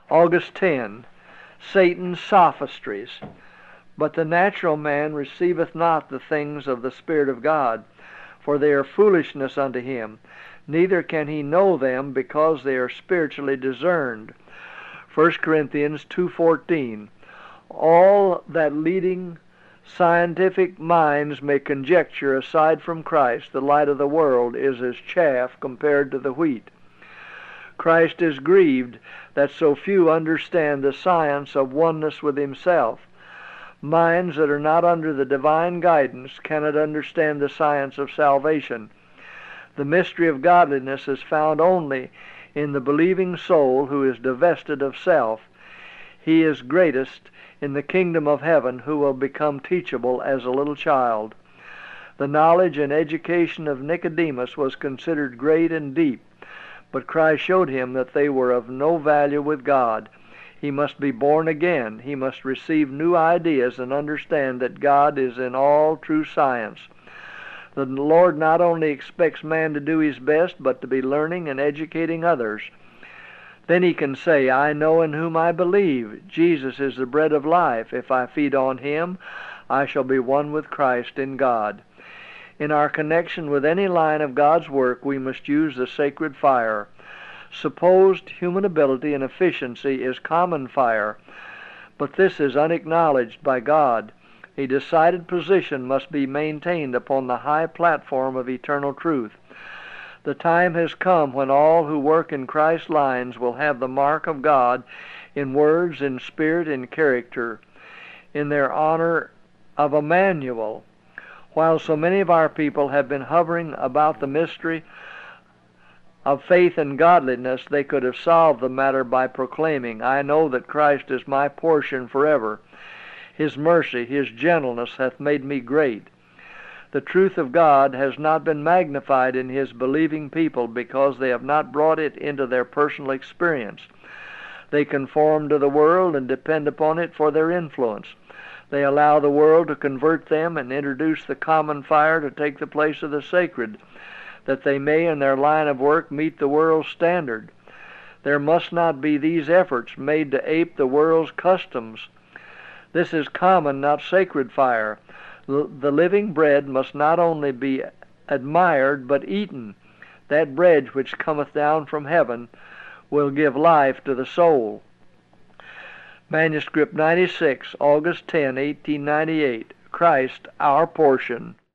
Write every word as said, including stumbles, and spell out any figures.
August tenth. Satan's sophistries. But the natural man receiveth not the things of the Spirit of God, for they are foolishness unto him, neither can he know them, because they are spiritually discerned. First Corinthians two fourteen. All that leading scientific minds may conjecture aside from Christ, the light of the world, is as chaff compared to the wheat. Christ is grieved that so few understand the science of oneness with himself. Minds that are not under the divine guidance cannot understand the science of salvation. The mystery of godliness is found only in the believing soul who is divested of self. He is greatest in the kingdom of heaven who will become teachable as a little child. The knowledge and education of Nicodemus was considered great and deep, but Christ showed him that they were of no value with God. He must be born again. He must receive new ideas and understand that God is in all true science. The Lord not only expects man to do his best, but to be learning and educating others. Then he can say, I know in whom I believe. Jesus is the bread of life. If I feed on him, I shall be one with Christ in God. In our connection with any line of God's work, we must use the sacred fire. Supposed human ability and efficiency is common fire, but this is unacknowledged by God. A decided position must be maintained upon the high platform of eternal truth. The time has come when all who work in Christ's lines will have the mark of God in words, in spirit, in character, in their honor of Emmanuel. While so many of our people have been hovering about the mystery of faith and godliness, they could have solved the matter by proclaiming, I know that Christ is my portion forever. His mercy, his gentleness hath made me great. The truth of God has not been magnified in his believing people because they have not brought it into their personal experience. They conform to the world and depend upon it for their influence. They allow the world to convert them and introduce the common fire to take the place of the sacred, that they may in their line of work meet the world's standard. There must not be these efforts made to ape the world's customs. This is common, not sacred fire. The living bread must not only be admired, but eaten. That bread which cometh down from heaven will give life to the soul. Manuscript ninety-six, August tenth, eighteen ninety-eight. Christ, our portion.